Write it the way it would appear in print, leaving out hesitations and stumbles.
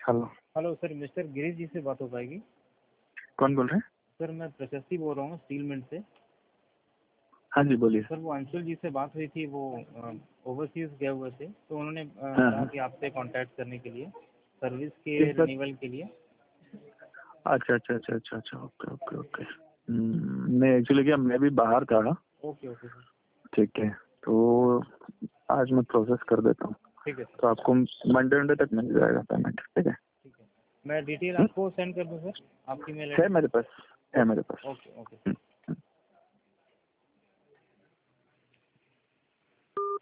Hello. Hello sir, mister Girish ji से बात हो पाएगी? कौन बोल रहे हैं? सर मैं प्रशस्ति बोल रहा हूँ स्टील मिल से। हाँ जी बोलिए। सर वो अंशुल जी से बात हुई थी, वो ओवरसीज गए हुए थे, तो उन्होंने हाँ कहा हाँ। कि आपसे कांटेक्ट करने के लिए सर्विस के किस बात? रिन्यूअल के लिए। अच्छा अच्छा अच्छा अच्छा अच्छा, ओके ओके ओके। नहीं एक्चुअली क्या, मैं भी बाहर था। Okay okay sir. ठीक है, तो आज मैं प्रोसेस कर देता हूँ, ठीक है सर। तो आपको मंडे तक मिल जाएगा पेमेंट। ठीक है। ठीक है, मैं डिटेल हम्म? आपको सेंड कर दूँ सर, आपकी मेल है आईडी? मेरे पास, है मेरे पास। Okay okay.